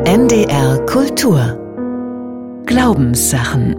NDR Kultur Glaubenssachen.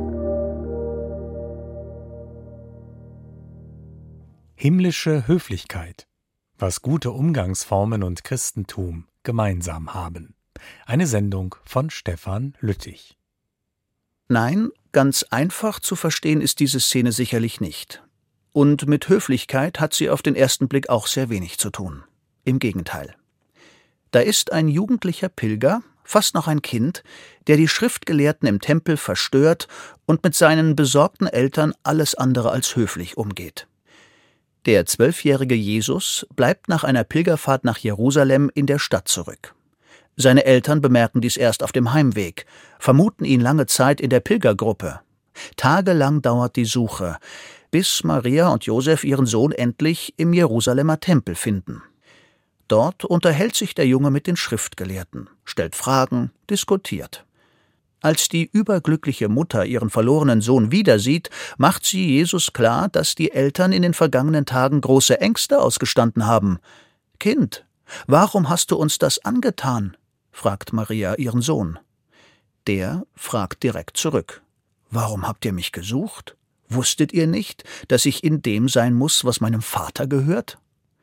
Himmlische Höflichkeit. Was gute Umgangsformen und Christentum gemeinsam haben. Eine Sendung von Stefan Lüttich. Nein, ganz einfach zu verstehen ist diese Szene sicherlich nicht. Und mit Höflichkeit hat sie auf den ersten Blick auch sehr wenig zu tun. Im Gegenteil. Da ist ein jugendlicher Pilger, fast noch ein Kind, der die Schriftgelehrten im Tempel verstört und mit seinen besorgten Eltern alles andere als höflich umgeht. Der 12-jährige Jesus bleibt nach einer Pilgerfahrt nach Jerusalem in der Stadt zurück. Seine Eltern bemerken dies erst auf dem Heimweg, vermuten ihn lange Zeit in der Pilgergruppe. Tagelang dauert die Suche, bis Maria und Josef ihren Sohn endlich im Jerusalemer Tempel finden. Dort unterhält sich der Junge mit den Schriftgelehrten, stellt Fragen, diskutiert. Als die überglückliche Mutter ihren verlorenen Sohn wiedersieht, macht sie Jesus klar, dass die Eltern in den vergangenen Tagen große Ängste ausgestanden haben. »Kind, warum hast du uns das angetan?« fragt Maria ihren Sohn. Der fragt direkt zurück. »Warum habt ihr mich gesucht? Wusstet ihr nicht, dass ich in dem sein muss, was meinem Vater gehört?«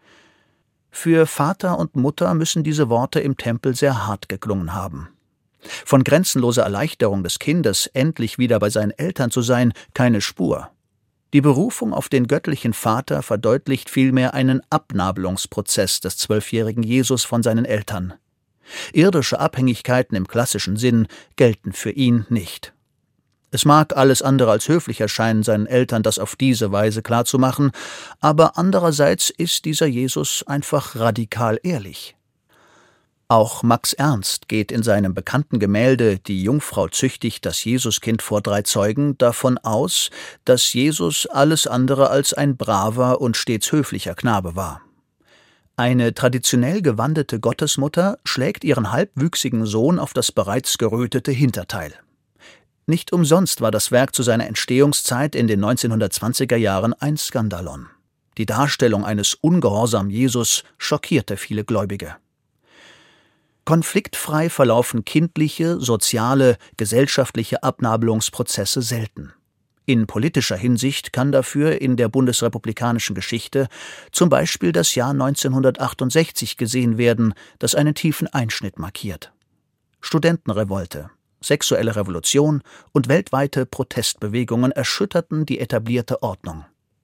Für Vater und Mutter müssen diese Worte im Tempel sehr hart geklungen haben. Von grenzenloser Erleichterung des Kindes, endlich wieder bei seinen Eltern zu sein, keine Spur. Die Berufung auf den göttlichen Vater verdeutlicht vielmehr einen Abnabelungsprozess des 12-jährigen Jesus von seinen Eltern. Irdische Abhängigkeiten im klassischen Sinn gelten für ihn nicht. Es mag alles andere als höflich erscheinen, seinen Eltern das auf diese Weise klarzumachen, aber andererseits ist dieser Jesus einfach radikal ehrlich. Auch Max Ernst geht in seinem bekannten Gemälde »Die Jungfrau züchtigt das Jesuskind vor 3 Zeugen« davon aus, dass Jesus alles andere als ein braver und stets höflicher Knabe war. Eine traditionell gewandete Gottesmutter schlägt ihren halbwüchsigen Sohn auf das bereits gerötete Hinterteil. Nicht umsonst war das Werk zu seiner Entstehungszeit in den 1920er Jahren ein Skandalon. Die Darstellung eines ungehorsamen Jesus schockierte viele Gläubige. Konfliktfrei verlaufen kindliche, soziale, gesellschaftliche Abnabelungsprozesse selten. In politischer Hinsicht kann dafür in der bundesrepublikanischen Geschichte zum Beispiel das Jahr 1968 gesehen werden, das einen tiefen Einschnitt markiert. Studentenrevolte, sexuelle Revolution und weltweite Protestbewegungen erschütterten die etablierte Ordnung.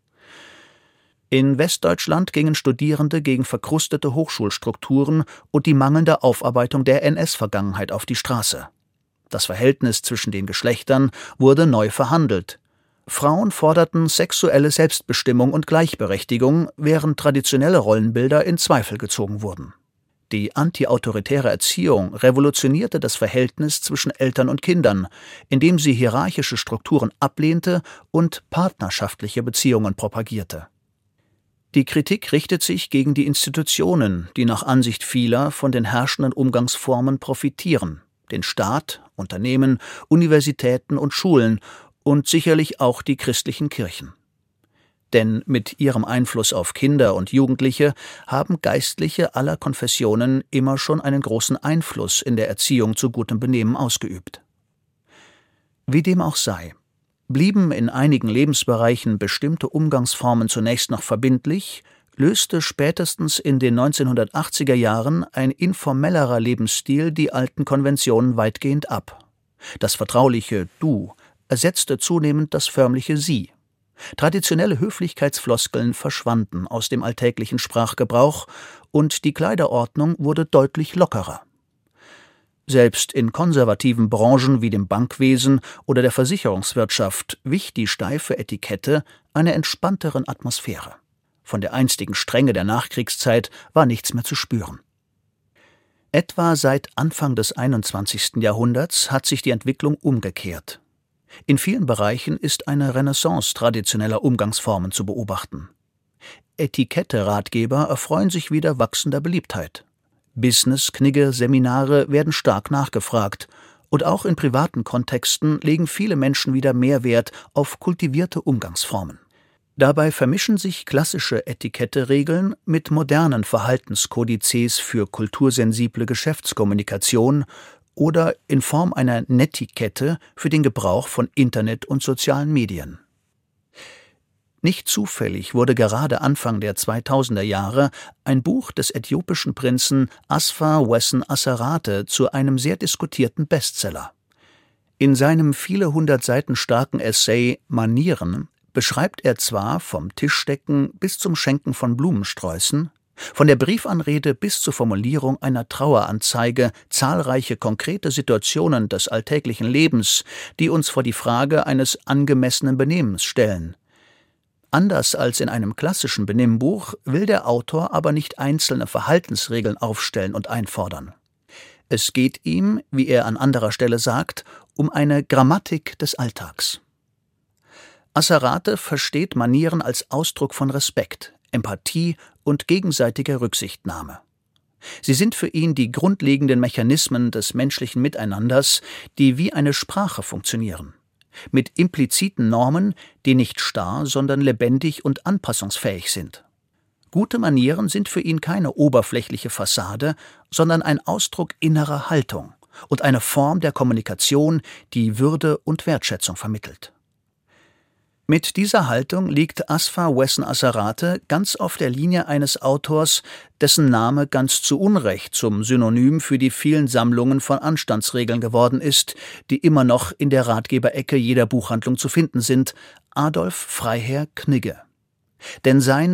In Westdeutschland gingen Studierende gegen verkrustete Hochschulstrukturen und die mangelnde Aufarbeitung der NS-Vergangenheit auf die Straße. Das Verhältnis zwischen den Geschlechtern wurde neu verhandelt. Frauen forderten sexuelle Selbstbestimmung und Gleichberechtigung, während traditionelle Rollenbilder in Zweifel gezogen wurden. Die antiautoritäre Erziehung revolutionierte das Verhältnis zwischen Eltern und Kindern, indem sie hierarchische Strukturen ablehnte und partnerschaftliche Beziehungen propagierte. Die Kritik richtet sich gegen die Institutionen, die nach Ansicht vieler von den herrschenden Umgangsformen profitieren, den Staat, Unternehmen, Universitäten und Schulen und sicherlich auch die christlichen Kirchen. Denn mit ihrem Einfluss auf Kinder und Jugendliche haben Geistliche aller Konfessionen immer schon einen großen Einfluss in der Erziehung zu gutem Benehmen ausgeübt. Wie dem auch sei, blieben in einigen Lebensbereichen bestimmte Umgangsformen zunächst noch verbindlich, löste spätestens in den 1980er Jahren ein informellerer Lebensstil die alten Konventionen weitgehend ab. Das vertrauliche Du ersetzte zunehmend das förmliche Sie. Traditionelle Höflichkeitsfloskeln verschwanden aus dem alltäglichen Sprachgebrauch und die Kleiderordnung wurde deutlich lockerer. Selbst in konservativen Branchen wie dem Bankwesen oder der Versicherungswirtschaft wich die steife Etikette einer entspannteren Atmosphäre. Von der einstigen Strenge der Nachkriegszeit war nichts mehr zu spüren. Etwa seit Anfang des 21. Jahrhunderts hat sich die Entwicklung umgekehrt. In vielen Bereichen ist eine Renaissance traditioneller Umgangsformen zu beobachten. Etikette-Ratgeber erfreuen sich wieder wachsender Beliebtheit. Business-Knigge-Seminare werden stark nachgefragt und auch in privaten Kontexten legen viele Menschen wieder mehr Wert auf kultivierte Umgangsformen. Dabei vermischen sich klassische Etikette-Regeln mit modernen Verhaltenskodizes für kultursensible Geschäftskommunikation oder in Form einer Netiquette für den Gebrauch von Internet und sozialen Medien. Nicht zufällig wurde gerade Anfang der 2000er Jahre ein Buch des äthiopischen Prinzen Asfa Wesson Asserate zu einem sehr diskutierten Bestseller. In seinem viele hundert Seiten starken Essay »Manieren« beschreibt er zwar vom Tischdecken bis zum Schenken von Blumensträußen, von der Briefanrede bis zur Formulierung einer Traueranzeige zahlreiche konkrete Situationen des alltäglichen Lebens, die uns vor die Frage eines angemessenen Benehmens stellen. Anders als in einem klassischen Benimmbuch will der Autor aber nicht einzelne Verhaltensregeln aufstellen und einfordern. Es geht ihm, wie er an anderer Stelle sagt, um eine Grammatik des Alltags. Asserate versteht Manieren als Ausdruck von Respekt, Empathie und gegenseitiger Rücksichtnahme. Sie sind für ihn die grundlegenden Mechanismen des menschlichen Miteinanders, die wie eine Sprache funktionieren. Mit impliziten Normen, die nicht starr, sondern lebendig und anpassungsfähig sind. Gute Manieren sind für ihn keine oberflächliche Fassade, sondern ein Ausdruck innerer Haltung und eine Form der Kommunikation, die Würde und Wertschätzung vermittelt. Mit dieser Haltung liegt Asfa Wesson Asserate ganz auf der Linie eines Autors, dessen Name ganz zu Unrecht zum Synonym für die vielen Sammlungen von Anstandsregeln geworden ist, die immer noch in der Ratgeberecke jeder Buchhandlung zu finden sind: Adolf Freiherr Knigge. Denn sein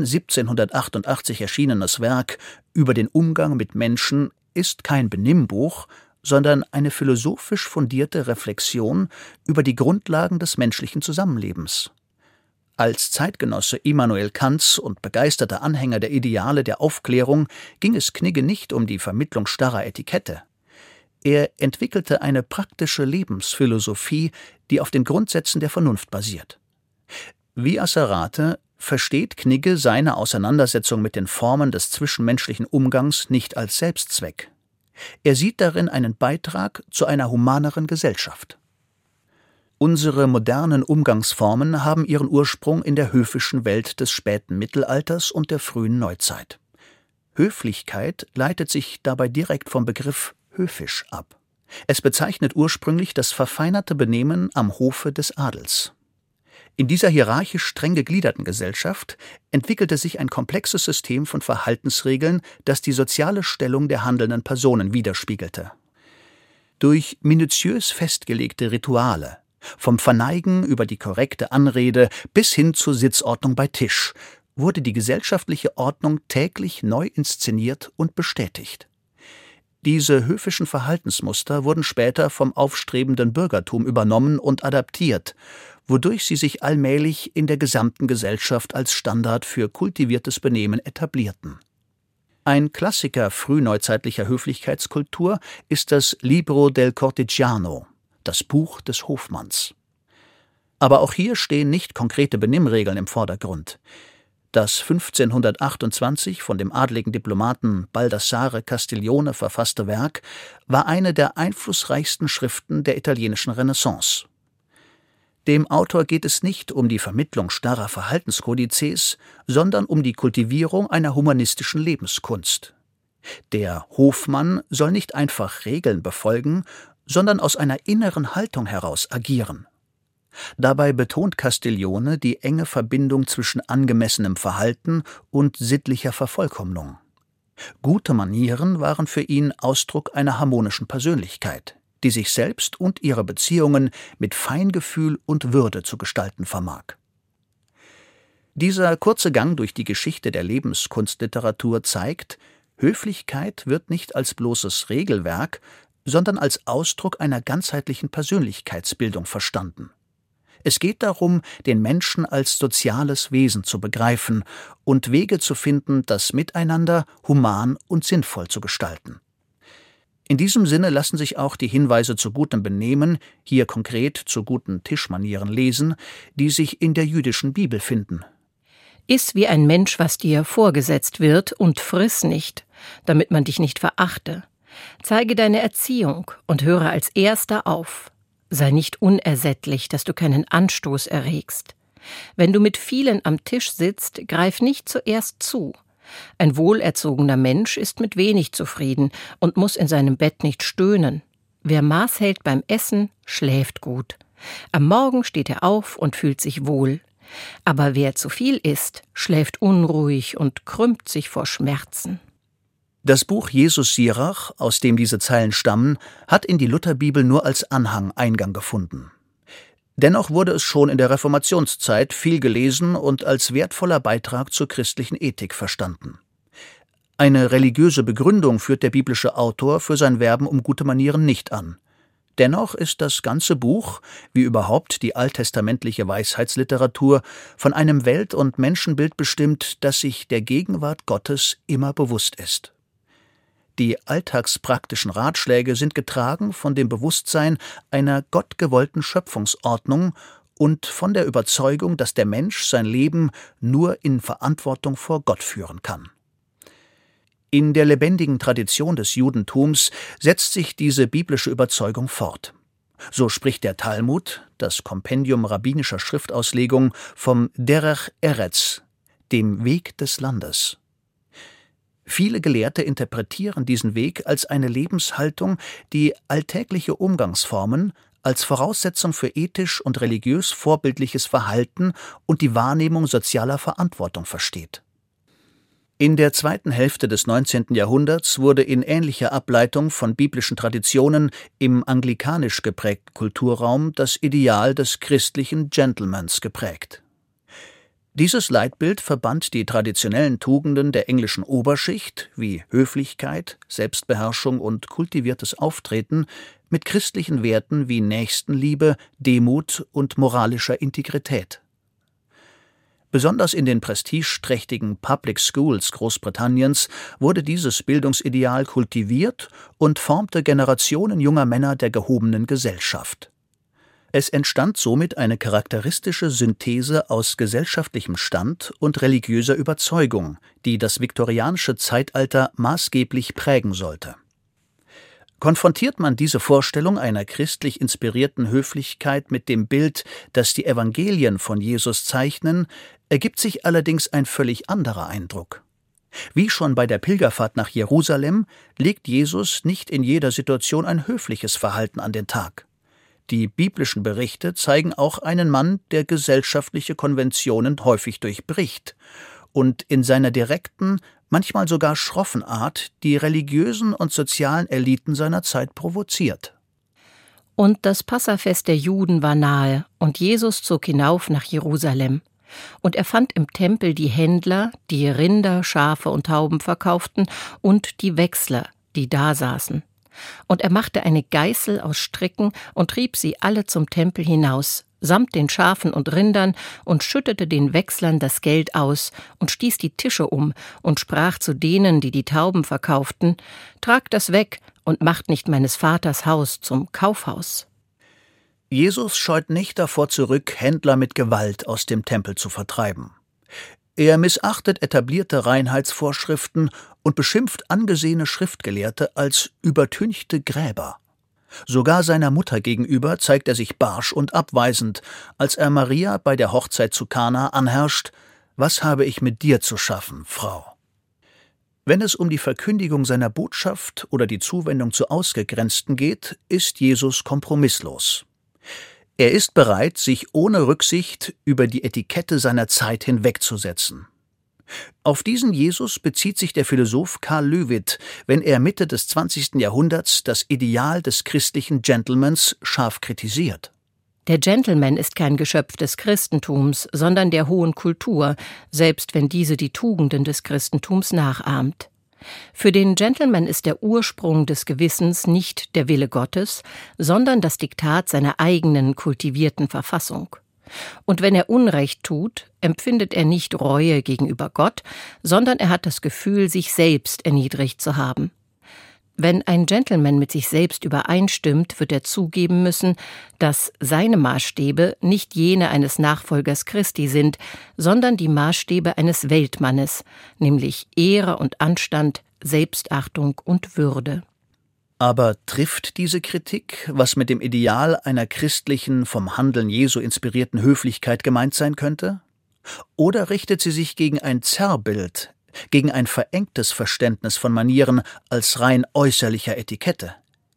1788 erschienenes Werk über den Umgang mit Menschen ist kein Benimmbuch, sondern eine philosophisch fundierte Reflexion über die Grundlagen des menschlichen Zusammenlebens. Als Zeitgenosse Immanuel Kants und begeisterter Anhänger der Ideale der Aufklärung ging es Knigge nicht um die Vermittlung starrer Etikette. Er entwickelte eine praktische Lebensphilosophie, die auf den Grundsätzen der Vernunft basiert. Wie Asserate versteht Knigge seine Auseinandersetzung mit den Formen des zwischenmenschlichen Umgangs nicht als Selbstzweck. Er sieht darin einen Beitrag zu einer humaneren Gesellschaft. Unsere modernen Umgangsformen haben ihren Ursprung in der höfischen Welt des späten Mittelalters und der frühen Neuzeit. Höflichkeit leitet sich dabei direkt vom Begriff höfisch ab. Es bezeichnet ursprünglich das verfeinerte Benehmen am Hofe des Adels. In dieser hierarchisch streng gegliederten Gesellschaft entwickelte sich ein komplexes System von Verhaltensregeln, das die soziale Stellung der handelnden Personen widerspiegelte. Durch minutiös festgelegte Rituale, vom Verneigen über die korrekte Anrede bis hin zur Sitzordnung bei Tisch, wurde die gesellschaftliche Ordnung täglich neu inszeniert und bestätigt. Diese höfischen Verhaltensmuster wurden später vom aufstrebenden Bürgertum übernommen und adaptiert, wodurch sie sich allmählich in der gesamten Gesellschaft als Standard für kultiviertes Benehmen etablierten. Ein Klassiker frühneuzeitlicher Höflichkeitskultur ist das Libro del Cortigiano, das Buch des Hofmanns. Aber auch hier stehen nicht konkrete Benimmregeln im Vordergrund. Das 1528 von dem adligen Diplomaten Baldassare Castiglione verfasste Werk war eine der einflussreichsten Schriften der italienischen Renaissance. Dem Autor geht es nicht um die Vermittlung starrer Verhaltenskodizes, sondern um die Kultivierung einer humanistischen Lebenskunst. Der Hofmann soll nicht einfach Regeln befolgen, sondern aus einer inneren Haltung heraus agieren. Dabei betont Castiglione die enge Verbindung zwischen angemessenem Verhalten und sittlicher Vervollkommnung. Gute Manieren waren für ihn Ausdruck einer harmonischen Persönlichkeit, die sich selbst und ihre Beziehungen mit Feingefühl und Würde zu gestalten vermag. Dieser kurze Gang durch die Geschichte der Lebenskunstliteratur zeigt, Höflichkeit wird nicht als bloßes Regelwerk, sondern als Ausdruck einer ganzheitlichen Persönlichkeitsbildung verstanden. Es geht darum, den Menschen als soziales Wesen zu begreifen und Wege zu finden, das Miteinander human und sinnvoll zu gestalten. In diesem Sinne lassen sich auch die Hinweise zu gutem Benehmen, hier konkret zu guten Tischmanieren lesen, die sich in der jüdischen Bibel finden. Iss wie ein Mensch, was dir vorgesetzt wird, und friss nicht, damit man dich nicht verachte. Zeige deine Erziehung und höre als Erster auf. Sei nicht unersättlich, dass du keinen Anstoß erregst. Wenn du mit vielen am Tisch sitzt, greif nicht zuerst zu. Ein wohlerzogener Mensch ist mit wenig zufrieden und muss in seinem Bett nicht stöhnen. wer Maß hält beim Essen, schläft gut. Am Morgen steht er auf und fühlt sich wohl. Aber wer zu viel isst, schläft unruhig und krümmt sich vor Schmerzen. Das Buch Jesus Sirach, aus dem diese Zeilen stammen, hat in die Lutherbibel nur als Anhang Eingang gefunden. Dennoch wurde es schon in der Reformationszeit viel gelesen und als wertvoller Beitrag zur christlichen Ethik verstanden. Eine religiöse Begründung führt der biblische Autor für sein Werben um gute Manieren nicht an. Dennoch ist das ganze Buch, wie überhaupt die alttestamentliche Weisheitsliteratur, von einem Welt- und Menschenbild bestimmt, das sich der Gegenwart Gottes immer bewusst ist. Die alltagspraktischen Ratschläge sind getragen von dem Bewusstsein einer gottgewollten Schöpfungsordnung und von der Überzeugung, dass der Mensch sein Leben nur in Verantwortung vor Gott führen kann. In der lebendigen Tradition des Judentums setzt sich diese biblische Überzeugung fort. So spricht der Talmud, das Kompendium rabbinischer Schriftauslegung, vom Derech Eretz, dem Weg des Landes. Viele Gelehrte interpretieren diesen Weg als eine Lebenshaltung, die alltägliche Umgangsformen als Voraussetzung für ethisch und religiös vorbildliches Verhalten und die Wahrnehmung sozialer Verantwortung versteht. In der zweiten Hälfte des 19. Jahrhunderts wurde in ähnlicher Ableitung von biblischen Traditionen im anglikanisch geprägten Kulturraum das Ideal des christlichen Gentlemans geprägt. Dieses Leitbild verband die traditionellen Tugenden der englischen Oberschicht wie Höflichkeit, Selbstbeherrschung und kultiviertes Auftreten mit christlichen Werten wie Nächstenliebe, Demut und moralischer Integrität. Besonders in den prestigeträchtigen Public Schools Großbritanniens wurde dieses Bildungsideal kultiviert und formte Generationen junger Männer der gehobenen Gesellschaft. Es entstand somit eine charakteristische Synthese aus gesellschaftlichem Stand und religiöser Überzeugung, die das viktorianische Zeitalter maßgeblich prägen sollte. Konfrontiert man diese Vorstellung einer christlich inspirierten Höflichkeit mit dem Bild, das die Evangelien von Jesus zeichnen, ergibt sich allerdings ein völlig anderer Eindruck. Wie schon bei der Pilgerfahrt nach Jerusalem legt Jesus nicht in jeder Situation ein höfliches Verhalten an den Tag. Die biblischen Berichte zeigen auch einen Mann, der gesellschaftliche Konventionen häufig durchbricht und in seiner direkten, manchmal sogar schroffen Art die religiösen und sozialen Eliten seiner Zeit provoziert. Und das Passafest der Juden war nahe, und Jesus zog hinauf nach Jerusalem. Und er fand im Tempel die Händler, die Rinder, Schafe und Tauben verkauften, und die Wechsler, die dasaßen. Und er machte eine Geißel aus Stricken und trieb sie alle zum Tempel hinaus, samt den Schafen und Rindern, und schüttete den Wechslern das Geld aus und stieß die Tische um und sprach zu denen, die die Tauben verkauften: »Tragt das weg und macht nicht meines Vaters Haus zum Kaufhaus.« Jesus scheut nicht davor zurück, Händler mit Gewalt aus dem Tempel zu vertreiben. Er missachtet etablierte Reinheitsvorschriften und beschimpft angesehene Schriftgelehrte als übertünchte Gräber. Sogar seiner Mutter gegenüber zeigt er sich barsch und abweisend, als er Maria bei der Hochzeit zu Kana anherrscht: »Was habe ich mit dir zu schaffen, Frau?« Wenn es um die Verkündigung seiner Botschaft oder die Zuwendung zu Ausgegrenzten geht, ist Jesus kompromisslos. Er ist bereit, sich ohne Rücksicht über die Etikette seiner Zeit hinwegzusetzen. Auf diesen Jesus bezieht sich der Philosoph Karl Löwith, wenn er Mitte des 20. Jahrhunderts das Ideal des christlichen Gentlemans scharf kritisiert. Der Gentleman ist kein Geschöpf des Christentums, sondern der hohen Kultur, selbst wenn diese die Tugenden des Christentums nachahmt. Für den Gentleman ist der Ursprung des Gewissens nicht der Wille Gottes, sondern das Diktat seiner eigenen kultivierten Verfassung. Und wenn er Unrecht tut, empfindet er nicht Reue gegenüber Gott, sondern er hat das Gefühl, sich selbst erniedrigt zu haben. Wenn ein Gentleman mit sich selbst übereinstimmt, wird er zugeben müssen, dass seine Maßstäbe nicht jene eines Nachfolgers Christi sind, sondern die Maßstäbe eines Weltmannes, nämlich Ehre und Anstand, Selbstachtung und Würde. Aber trifft diese Kritik, was mit dem Ideal einer christlichen, vom Handeln Jesu inspirierten Höflichkeit gemeint sein könnte? Oder richtet sie sich gegen ein Zerrbild, gegen ein verengtes Verständnis von Manieren als rein äußerlicher Etikette,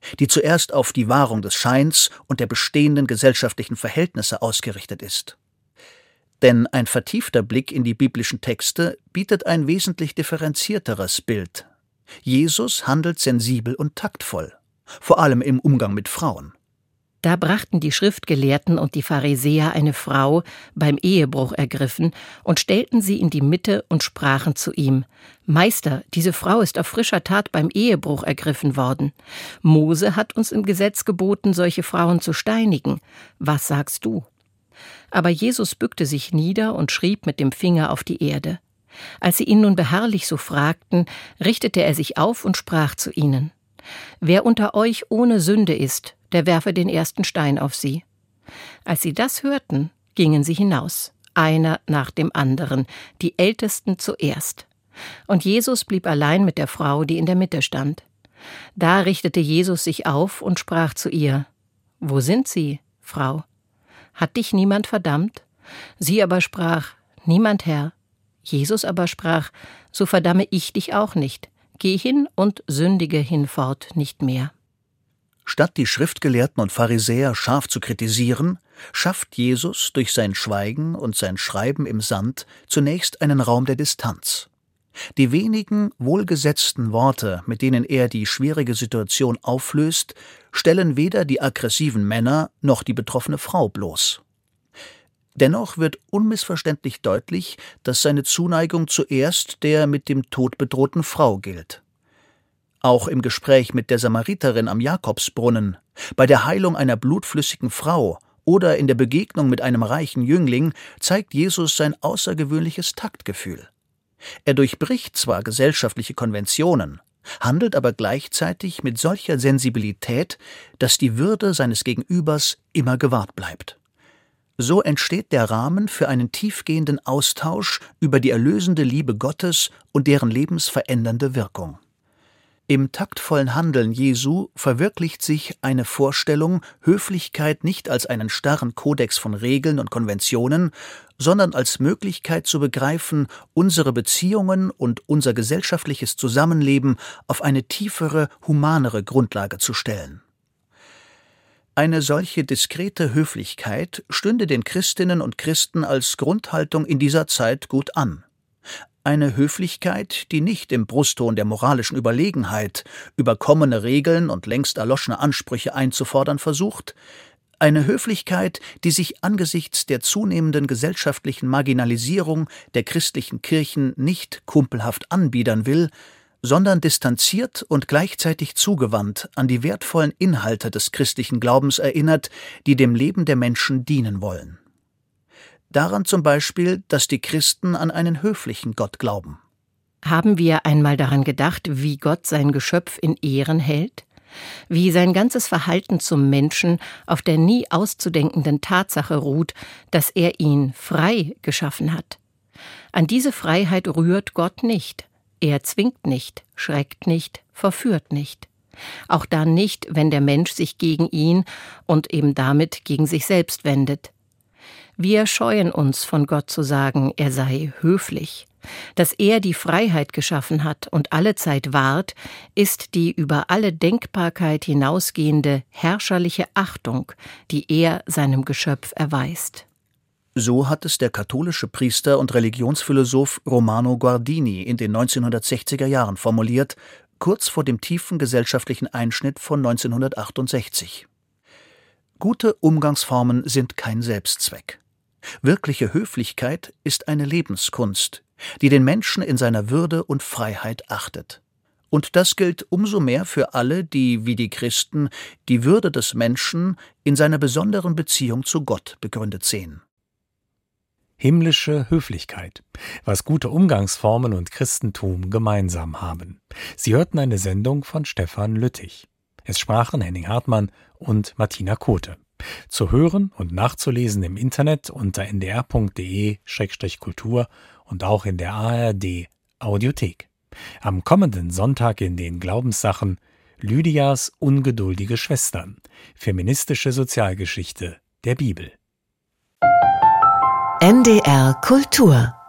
die zuerst auf die Wahrung des Scheins und der bestehenden gesellschaftlichen Verhältnisse ausgerichtet ist. Denn ein vertiefter Blick in die biblischen Texte bietet ein wesentlich differenzierteres Bild. Jesus handelt sensibel und taktvoll, vor allem im Umgang mit Frauen. Da brachten die Schriftgelehrten und die Pharisäer eine Frau, beim Ehebruch ergriffen, und stellten sie in die Mitte und sprachen zu ihm: Meister, diese Frau ist auf frischer Tat beim Ehebruch ergriffen worden. Mose hat uns im Gesetz geboten, solche Frauen zu steinigen. Was sagst du? Aber Jesus bückte sich nieder und schrieb mit dem Finger auf die Erde. Als sie ihn nun beharrlich so fragten, richtete er sich auf und sprach zu ihnen: Wer unter euch ohne Sünde ist, der werfe den ersten Stein auf sie. Als sie das hörten, gingen sie hinaus, einer nach dem anderen, die Ältesten zuerst. Und Jesus blieb allein mit der Frau, die in der Mitte stand. Da richtete Jesus sich auf und sprach zu ihr: Wo sind sie, Frau? Hat dich niemand verdammt? Sie aber sprach: Niemand, Herr. Jesus aber sprach: So verdamme ich dich auch nicht. Geh hin und sündige hinfort nicht mehr. Statt die Schriftgelehrten und Pharisäer scharf zu kritisieren, schafft Jesus durch sein Schweigen und sein Schreiben im Sand zunächst einen Raum der Distanz. Die wenigen wohlgesetzten Worte, mit denen er die schwierige Situation auflöst, stellen weder die aggressiven Männer noch die betroffene Frau bloß. Dennoch wird unmissverständlich deutlich, dass seine Zuneigung zuerst der mit dem Tod bedrohten Frau gilt. Auch im Gespräch mit der Samariterin am Jakobsbrunnen, bei der Heilung einer blutflüssigen Frau oder in der Begegnung mit einem reichen Jüngling zeigt Jesus sein außergewöhnliches Taktgefühl. Er durchbricht zwar gesellschaftliche Konventionen, handelt aber gleichzeitig mit solcher Sensibilität, dass die Würde seines Gegenübers immer gewahrt bleibt. So entsteht der Rahmen für einen tiefgehenden Austausch über die erlösende Liebe Gottes und deren lebensverändernde Wirkung. Im taktvollen Handeln Jesu verwirklicht sich eine Vorstellung, Höflichkeit nicht als einen starren Kodex von Regeln und Konventionen, sondern als Möglichkeit zu begreifen, unsere Beziehungen und unser gesellschaftliches Zusammenleben auf eine tiefere, humanere Grundlage zu stellen. Eine solche diskrete Höflichkeit stünde den Christinnen und Christen als Grundhaltung in dieser Zeit gut an. Eine Höflichkeit, die nicht im Brustton der moralischen Überlegenheit, überkommene Regeln und längst erloschene Ansprüche einzufordern versucht, eine Höflichkeit, die sich angesichts der zunehmenden gesellschaftlichen Marginalisierung der christlichen Kirchen nicht kumpelhaft anbiedern will, sondern distanziert und gleichzeitig zugewandt an die wertvollen Inhalte des christlichen Glaubens erinnert, die dem Leben der Menschen dienen wollen. Daran zum Beispiel, dass die Christen an einen höflichen Gott glauben. Haben wir einmal daran gedacht, wie Gott sein Geschöpf in Ehren hält? Wie sein ganzes Verhalten zum Menschen auf der nie auszudenkenden Tatsache ruht, dass er ihn frei geschaffen hat? An diese Freiheit rührt Gott nicht. Er zwingt nicht, schreckt nicht, verführt nicht. Auch dann nicht, wenn der Mensch sich gegen ihn und eben damit gegen sich selbst wendet. Wir scheuen uns, von Gott zu sagen, er sei höflich. Dass er die Freiheit geschaffen hat und allezeit wahrt, ist die über alle Denkbarkeit hinausgehende herrscherliche Achtung, die er seinem Geschöpf erweist. So hat es der katholische Priester und Religionsphilosoph Romano Guardini in den 1960er Jahren formuliert, kurz vor dem tiefen gesellschaftlichen Einschnitt von 1968. Gute Umgangsformen sind kein Selbstzweck. Wirkliche Höflichkeit ist eine Lebenskunst, die den Menschen in seiner Würde und Freiheit achtet. Und das gilt umso mehr für alle, die, wie die Christen, die Würde des Menschen in seiner besonderen Beziehung zu Gott begründet sehen. Himmlische Höflichkeit, was gute Umgangsformen und Christentum gemeinsam haben. Sie hörten eine Sendung von Stefan Lüttich. Es sprachen Henning Hartmann und Martina Kote. Zu hören und nachzulesen im Internet unter ndr.de/kultur und auch in der ARD Audiothek. Am kommenden Sonntag in den Glaubenssachen Lydias ungeduldige Schwestern, feministische Sozialgeschichte der Bibel. NDR Kultur